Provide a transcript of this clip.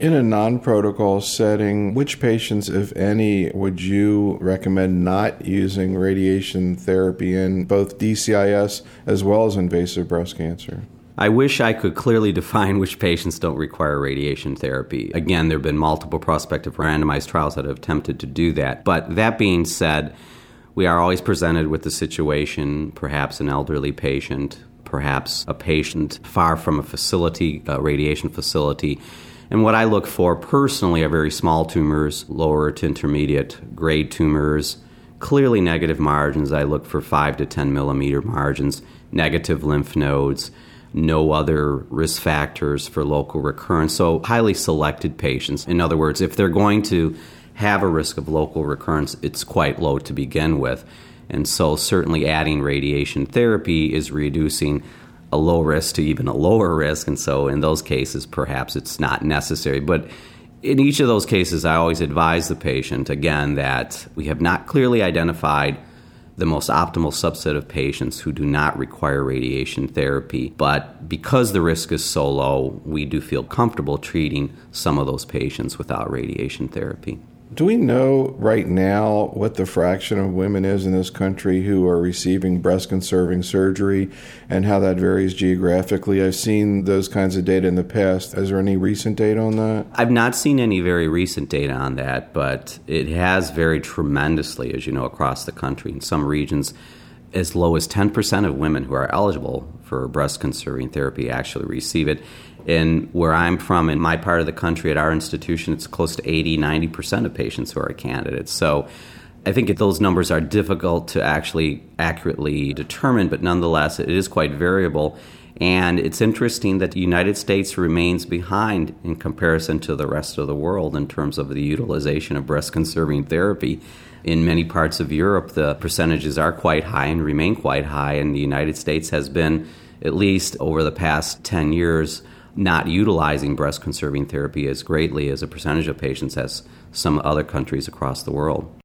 In a non-protocol setting, which patients, if any, would you recommend not using radiation therapy in, both DCIS as well as invasive breast cancer? I wish I could clearly define which patients don't require radiation therapy. Again, there have been multiple prospective randomized trials that have attempted to do that. But that being said, we are always presented with the situation, perhaps an elderly patient, perhaps a patient far from a facility, a radiation facility. And what I look for personally are very small tumors, lower to intermediate grade tumors, clearly negative margins. I look for 5 to 10 millimeter margins, negative lymph nodes, no other risk factors for local recurrence. So highly selected patients. In other words, if they're going to have a risk of local recurrence, it's quite low to begin with. And so certainly adding radiation therapy is reducing a low risk to even a lower risk, and so in those cases, perhaps it's not necessary. But in each of those cases, I always advise the patient, again, that we have not clearly identified the most optimal subset of patients who do not require radiation therapy. But because the risk is so low, we do feel comfortable treating some of those patients without radiation therapy. Do we know right now what the fraction of women is in this country who are receiving breast-conserving surgery and how that varies geographically? I've seen those kinds of data in the past. Is there any recent data on that? I've not seen any very recent data on that, but it has varied tremendously, as you know, across the country. In some regions, as low as 10% of women who are eligible for breast-conserving therapy actually receive it. And where I'm from, in my part of the country, at our institution, it's close to 80-90% of patients who are candidates. So I think those numbers are difficult to actually accurately determine, but nonetheless, it is quite variable. And it's interesting that the United States remains behind in comparison to the rest of the world in terms of the utilization of breast-conserving therapy. In many parts of Europe, the percentages are quite high and remain quite high, and the United States has been, at least over the past 10 years, not utilizing breast-conserving therapy as greatly as a percentage of patients as some other countries across the world.